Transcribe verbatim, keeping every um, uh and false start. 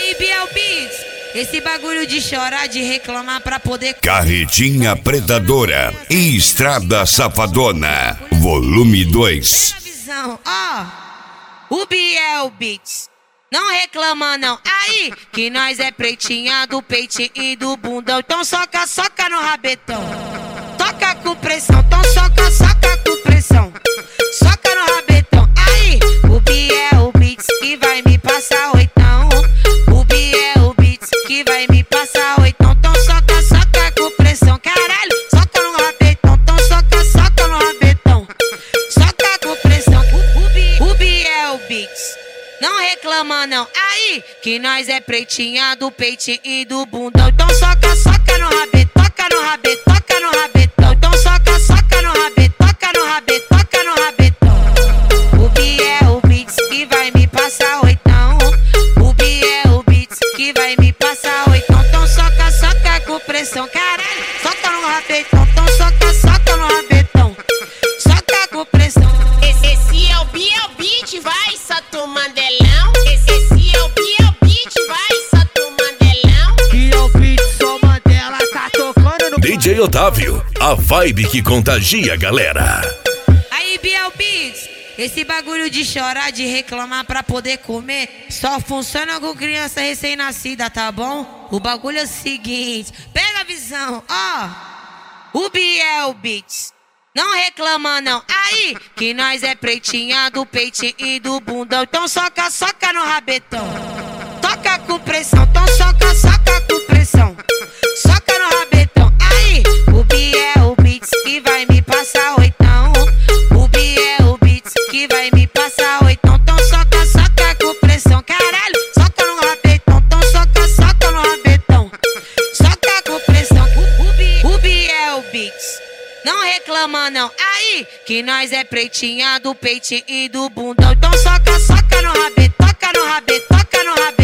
Aí, Biel Beats, esse bagulho de chorar, de reclamar pra poder... Carretinha Predadora e Estrada Safadona, volume dois. Ó, oh, o Biel Beats, não reclama não. Aí, que nós é pretinha do peitinho e do bundão. Então soca, soca no rabetão. Toca com pressão, então soca, soca com pressão. Soca no rabetão. Aí, o Biel Beats que vai me passar oitão. O Biel Beats que vai me passar oitão. Então soca, soca com pressão. Caralho, soca no rabetão. Então soca, soca no rabetão. Soca com pressão. O, o, Bi, o Biel Beats, não reclama não. Aí, que nós é pretinha do peitinho e do bundão. Então soca, soca no rabetão. Toca no rabetão, toca no rabetão. Então soca, soca no rabetão. Toca no rabetão, toca no rabetão. O Biel Beats que vai me passar oitão. O Biel Beats que vai me passar oitão. Então soca, soca com pressão. Caralho, soca no rabetão. Então soca, soca no rabetão. Soca com pressão. Esse, esse é o Biel Beats, vai, Sato Mandelão. Esse, esse é o Biel Beats, vai, Sato Mandelão. Biel Beats, sou Mandela, tá tocando no... D J Otávio, a vibe que contagia a galera. Aí, Biel Beats, esse bagulho de chorar, de reclamar pra poder comer, só funciona com criança recém-nascida, tá bom? O bagulho é o seguinte, pega a visão, ó. O Biel Beats, não reclama não. Aí, que nós é pretinha do peitinho e do bundão. Então soca, soca no rabetão. Toca com pressão, então soca, soca com pressão. Soca no rabetão. Aí, o Biel Beats que vai me passar oitão. O Biel Beats que vai me passar oitão. Então soca, soca com pressão. Caralho, soca no rabetão. Então soca, soca no rabetão. Soca com pressão. O, o, Bi, o Biel Beats, não reclama não. Aí, que nós é pretinha do peitinho e do bundão. Então soca, soca no rabetão. Toca no rabetão, toca no rabetão.